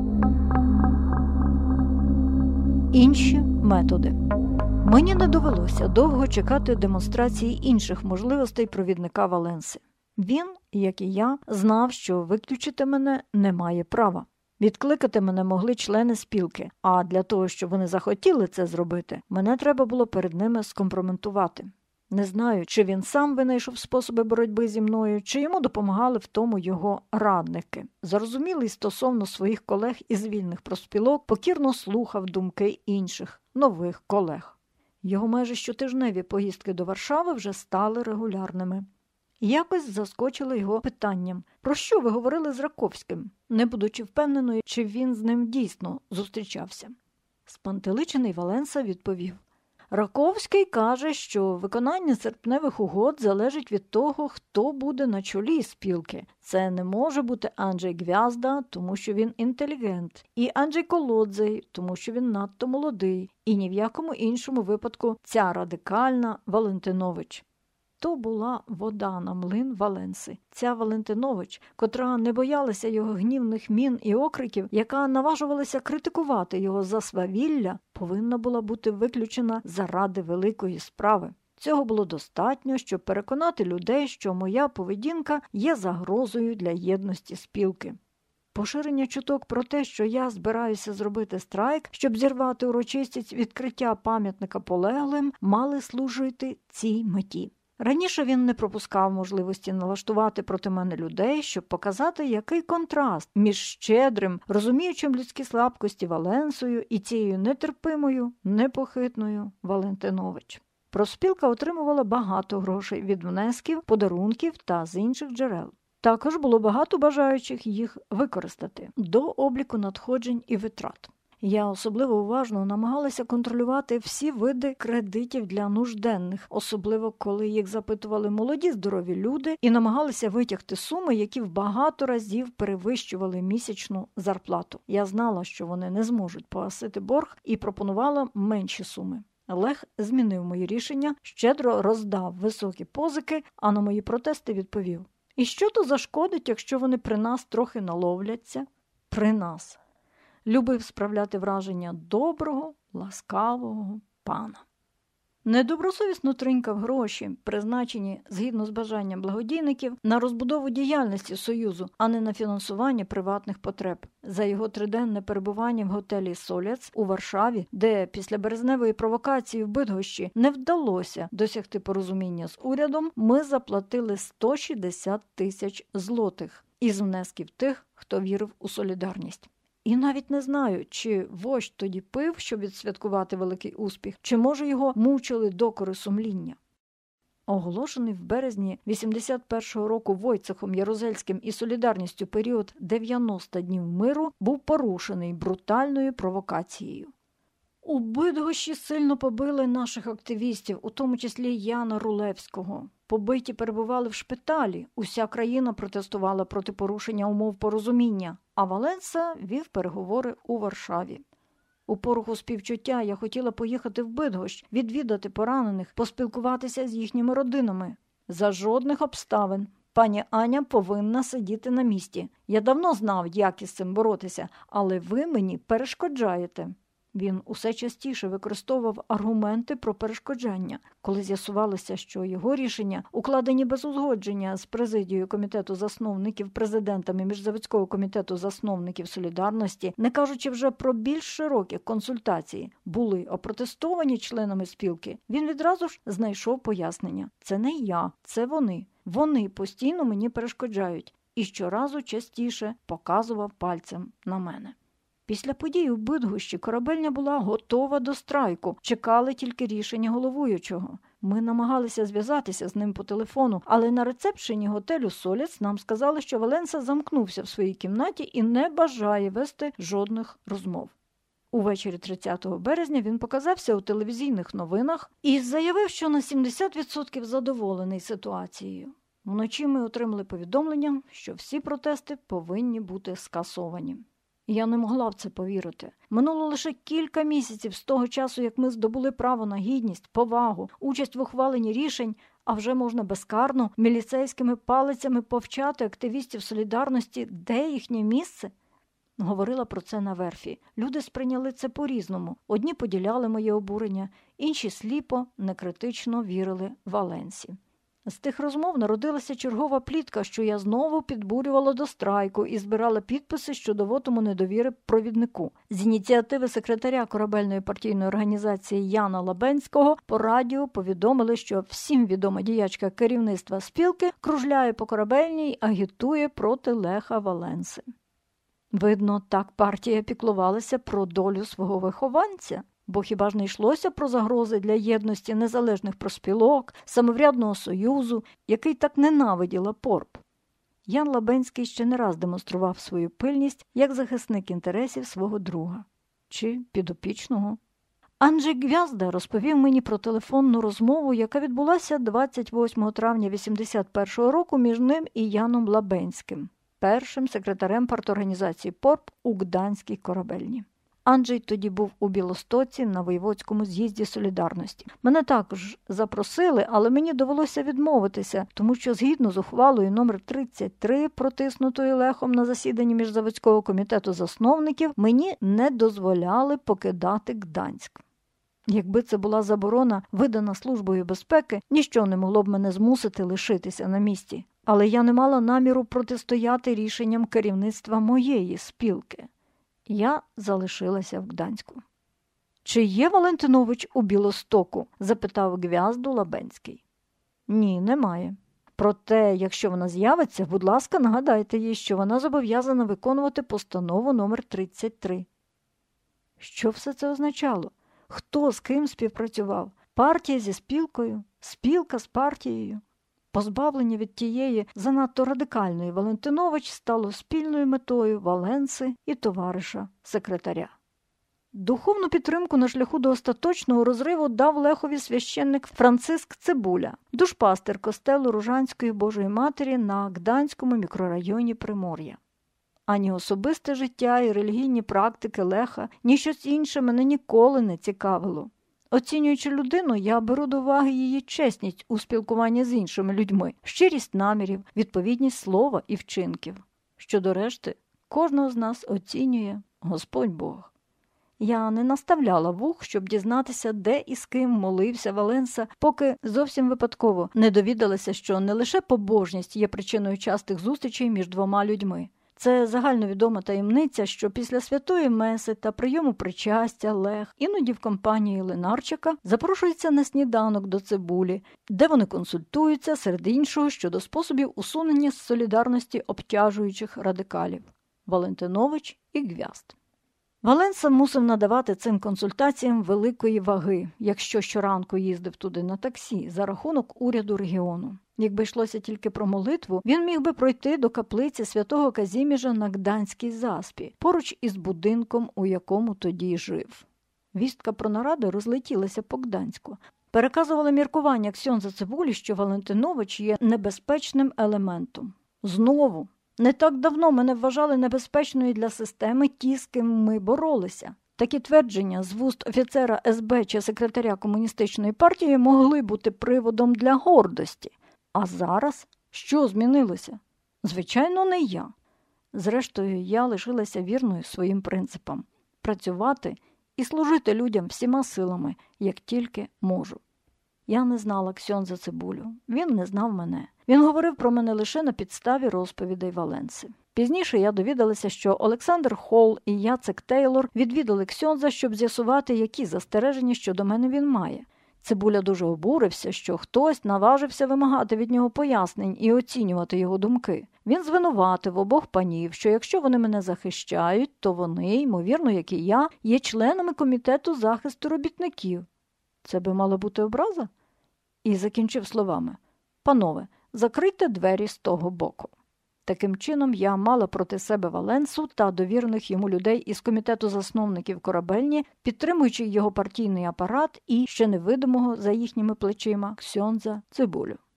Інші методи. Мені не довелося довго чекати демонстрації інших можливостей провідника Валенси. Він, як і я, знав, що виключити мене не має права. Відкликати мене могли члени спілки, а для того, щоб вони захотіли це зробити, мене треба було перед ними скомпрометувати. Не знаю, чи він сам винайшов способи боротьби зі мною, чи йому допомагали в тому його радники. Зарозумілий стосовно своїх колег із вільних профспілок, покірно слухав думки інших, нових колег. Його майже щотижневі поїздки до Варшави вже стали регулярними. Якось заскочили його питанням: «Про що ви говорили з Раковським?» не будучи впевненою, чи він з ним дійсно зустрічався. Спантеличений Валенса відповів: «Раковський каже, що виконання серпневих угод залежить від того, хто буде на чолі спілки. Це не може бути Анджей Гвязда, тому що він інтелігент, і Анджей Колодзей, тому що він надто молодий, і ні в якому іншому випадку ця радикальна Валентинович». То була вода на млин Валенси. Ця Валентинович, котра не боялася його гнівних мін і окриків, яка наважувалася критикувати його за свавілля, повинна була бути виключена заради великої справи. Цього було достатньо, щоб переконати людей, що моя поведінка є загрозою для єдності спілки. Поширення чуток про те, що я збираюся зробити страйк, щоб зірвати урочистість відкриття пам'ятника полеглим, мали служити цій меті. Раніше він не пропускав можливості налаштувати проти мене людей, щоб показати, який контраст між щедрим, розуміючим людські слабкості Валенсою і цією нетерпимою, непохитною Валентинович. Профспілка отримувала багато грошей від внесків, подарунків та з інших джерел. Також було багато бажаючих їх використати до обліку надходжень і витрат. Я особливо уважно намагалася контролювати всі види кредитів для нужденних, особливо коли їх запитували молоді здорові люди і намагалися витягти суми, які в багато разів перевищували місячну зарплату. Я знала, що вони не зможуть погасити борг, і пропонувала менші суми. Лех змінив мої рішення, щедро роздав високі позики, а на мої протести відповів: «І що то зашкодить, якщо вони при нас трохи наловляться?» При нас. Любив справляти враження доброго, ласкавого пана. Недобросовісно тринькав гроші, призначені, згідно з бажанням благодійників, на розбудову діяльності Союзу, а не на фінансування приватних потреб. За його триденне перебування в готелі «Солєц» у Варшаві, де після березневої провокації в Бидгощі не вдалося досягти порозуміння з урядом, ми заплатили 160 тисяч злотих із внесків тих, хто вірив у солідарність. І навіть не знаю, чи вождь тоді пив, щоб відсвяткувати великий успіх, чи, може, його мучили докори сумління. Оголошений в березні 81-го року Войцехом Ярузельським і солідарністю період 90 днів миру був порушений брутальною провокацією. У Бидгощі сильно побили наших активістів, у тому числі Яна Рулевського. Побиті перебували в шпиталі, уся країна протестувала проти порушення умов порозуміння, а Валенса вів переговори у Варшаві. У поруху співчуття я хотіла поїхати в Бидгощ, відвідати поранених, поспілкуватися з їхніми родинами. За жодних обставин. Пані Аня повинна сидіти на місці. Я давно знав, як із цим боротися, але ви мені перешкоджаєте. Він усе частіше використовував аргументи про перешкоджання. Коли з'ясувалося, що його рішення, укладені без узгодження з президією комітету засновників президентами Міжзаводського комітету засновників солідарності, не кажучи вже про більш широкі консультації, були опротестовані членами спілки, він відразу ж знайшов пояснення. Це не я, це вони. Вони постійно мені перешкоджають. І щоразу частіше показував пальцем на мене. Після подій у Бидгощі корабельня була готова до страйку, чекали тільки рішення головуючого. Ми намагалися зв'язатися з ним по телефону, але на рецепшені готелю «Солєц» нам сказали, що Валенса замкнувся в своїй кімнаті і не бажає вести жодних розмов. Увечері 30 березня він показався у телевізійних новинах і заявив, що на 70% задоволений ситуацією. Вночі ми отримали повідомлення, що всі протести повинні бути скасовані. Я не могла в це повірити. Минуло лише кілька місяців з того часу, як ми здобули право на гідність, повагу, участь в ухваленні рішень, а вже можна безкарно міліцейськими палицями повчати активістів солідарності, де їхнє місце. Говорила про це на верфі. Люди сприйняли це по-різному. Одні поділяли моє обурення, інші сліпо, некритично вірили Валенсі. З тих розмов народилася чергова плітка, що я знову підбурювала до страйку і збирала підписи щодо вотуму недовіри провіднику. З ініціативи секретаря корабельної партійної організації Яна Лабенського по радіо повідомили, що всім відома діячка керівництва спілки кружляє по корабельній і агітує проти Леха Валенси. Видно, так партія піклувалася про долю свого вихованця. Бо хіба ж не йшлося про загрози для єдності незалежних профспілок, самоврядного союзу, який так ненавиділа Порп? Ян Лабенський ще не раз демонстрував свою пильність як захисник інтересів свого друга. Чи підопічного? Анджей Гвязда розповів мені про телефонну розмову, яка відбулася 28 травня 1981 року між ним і Яном Лабенським, першим секретарем парторганізації Порп у Гданській корабельні. Анджей тоді був у Білостоці на воєводському з'їзді Солідарності. Мене також запросили, але мені довелося відмовитися, тому що згідно з ухвалою номер 33, протиснутою Лехом на засіданні міжзаводського комітету засновників, мені не дозволяли покидати Гданськ. Якби це була заборона, видана Службою безпеки, ніщо не могло б мене змусити лишитися на місці. Але я не мала наміру протистояти рішенням керівництва моєї спілки. Я залишилася в Гданську. «Чи є Валентинович у Білостоку?» – запитав Гвязду Лабенський. «Ні, немає. Проте, якщо вона з'явиться, будь ласка, нагадайте їй, що вона зобов'язана виконувати постанову номер 33. Що все це означало? Хто з ким співпрацював? Партія зі спілкою? Спілка з партією? Позбавлення від тієї занадто радикальної Валентинович стало спільною метою Валенси і товариша-секретаря. Духовну підтримку на шляху до остаточного розриву дав Лехові священник Франциск Цибуля, душпастер костелу Ружанської Божої Матері на Гданському мікрорайоні Примор'я. Ані особисте життя і релігійні практики Леха, ні щось інше мене ніколи не цікавило. Оцінюючи людину, я беру до уваги її чесність у спілкуванні з іншими людьми, щирість намірів, відповідність слова і вчинків. Щодо решти, кожного з нас оцінює Господь Бог. Я не наставляла вух, щоб дізнатися, де і з ким молився Валенса, поки зовсім випадково не довідалася, що не лише побожність є причиною частих зустрічей між двома людьми. Це загальновідома таємниця, що після святої меси та прийому причастя Лех, іноді в компанії Ленарчика, запрошується на сніданок до Цибулі, де вони консультуються, серед іншого, щодо способів усунення з солідарності обтяжуючих радикалів – Валентинович і Гвязд. Валенса мусив надавати цим консультаціям великої ваги, якщо щоранку їздив туди на таксі, за рахунок уряду регіону. Якби йшлося тільки про молитву, він міг би пройти до каплиці святого Казіміжа на Гданській заспі, поруч із будинком, у якому тоді жив. Вістка про наради розлетілася по Гданську. Переказували міркування ксьондза Цибулі, що Валентинович є небезпечним елементом. Знову! Не так давно мене вважали небезпечною для системи ті, з ким ми боролися. Такі твердження з вуст офіцера СБ чи секретаря комуністичної партії могли бути приводом для гордості. А зараз? Що змінилося? Звичайно, не я. Зрештою, я лишилася вірною своїм принципам – працювати і служити людям всіма силами, як тільки можу. Я не знала ксьондза Цибулю, він не знав мене. Він говорив про мене лише на підставі розповідей Валенси. Пізніше я довідалася, що Олександр Холл і Яцек Тейлор відвідали ксьондза, щоб з'ясувати, які застереження щодо мене він має. Цибуля дуже обурився, що хтось наважився вимагати від нього пояснень і оцінювати його думки. Він звинуватив обох панів, що якщо вони мене захищають, то вони, ймовірно, як і я, є членами комітету захисту робітників. Це би мала бути образа? І закінчив словами: «Панове, закрийте двері з того боку». Таким чином, я мала проти себе Валенсу та довірених йому людей із комітету засновників корабельні, підтримуючи його партійний апарат і ще невидимого за їхніми плечима ксьондза Цибулю.